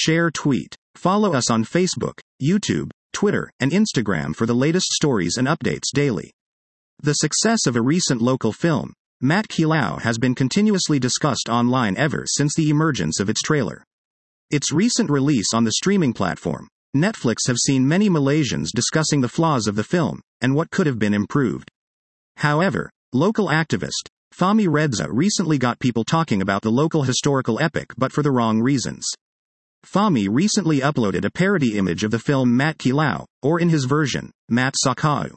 share, tweet. Follow us on Facebook, YouTube, Twitter, and Instagram for the latest stories and updates daily. The success of a recent local film, Mat Kilau, has been continuously discussed online ever since the emergence of its trailer. Its recent release on the streaming platform, Netflix, have seen many Malaysians discussing the flaws of the film, and what could have been improved. However, local activist, Fahmi Reza, recently got people talking about the local historical epic, but for the wrong reasons. Fahmi recently uploaded a parody image of the film Mat Kilau, or in his version, Mat Sakau.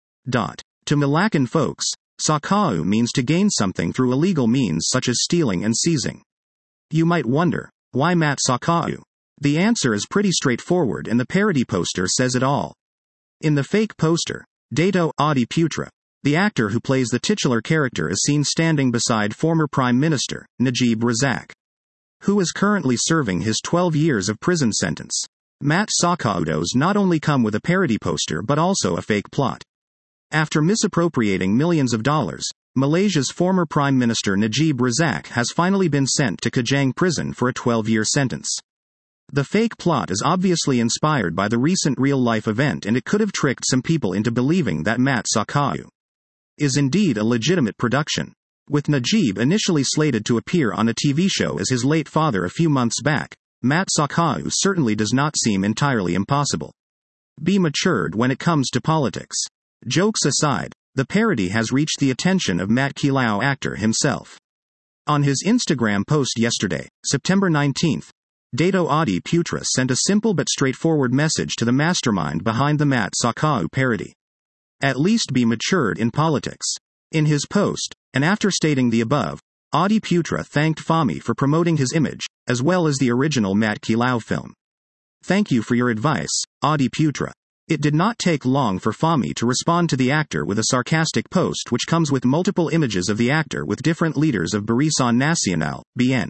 To Malaccan folks, Sakau means to gain something through illegal means such as stealing and seizing. You might wonder, why Mat Sakau? The answer is pretty straightforward, and the parody poster says it all. In the fake poster, Dato' Adiputra, the actor who plays the titular character, is seen standing beside former Prime Minister, Najib Razak, who is currently serving his 12 years of prison sentence. Mat Sakau's not only come with a parody poster but also a fake plot. After misappropriating millions of dollars, Malaysia's former Prime Minister Najib Razak has finally been sent to Kajang prison for a 12-year sentence. The fake plot is obviously inspired by the recent real-life event, and it could have tricked some people into believing that Mat Sakau is indeed a legitimate production. With Najib initially slated to appear on a TV show as his late father a few months back, Mat Sakau certainly does not seem entirely impossible. Be matured when it comes to politics. Jokes aside, the parody has reached the attention of Mat Kilau actor himself. On his Instagram post yesterday, September 19, Dato' Adiputra sent a simple but straightforward message to the mastermind behind the Mat Sakau parody. At least be matured in politics. In his post, and after stating the above, Adiputra thanked Fahmi for promoting his image, as well as the original Mat Kilau film. Thank you for your advice, Adiputra. It did not take long for Fahmi to respond to the actor with a sarcastic post which comes with multiple images of the actor with different leaders of Barisan Nasional, BN.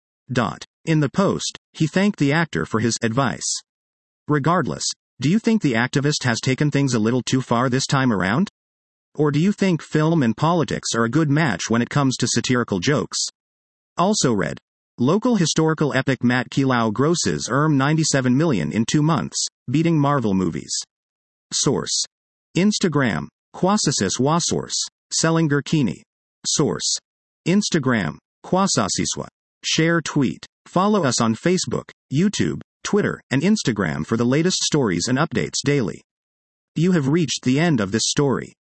In the post, he thanked the actor for his advice. Regardless, do you think the activist has taken things a little too far this time around? Or do you think film and politics are a good match when it comes to satirical jokes? Also read, local historical epic Mat Kilau grosses $97 million in 2 months, beating Marvel movies. Source. Instagram, Quasasis Wasource, Selangor Kini. Source. Instagram, Quasasiswa. Share, tweet. Follow us on Facebook, YouTube, Twitter, and Instagram for the latest stories and updates daily. You have reached the end of this story.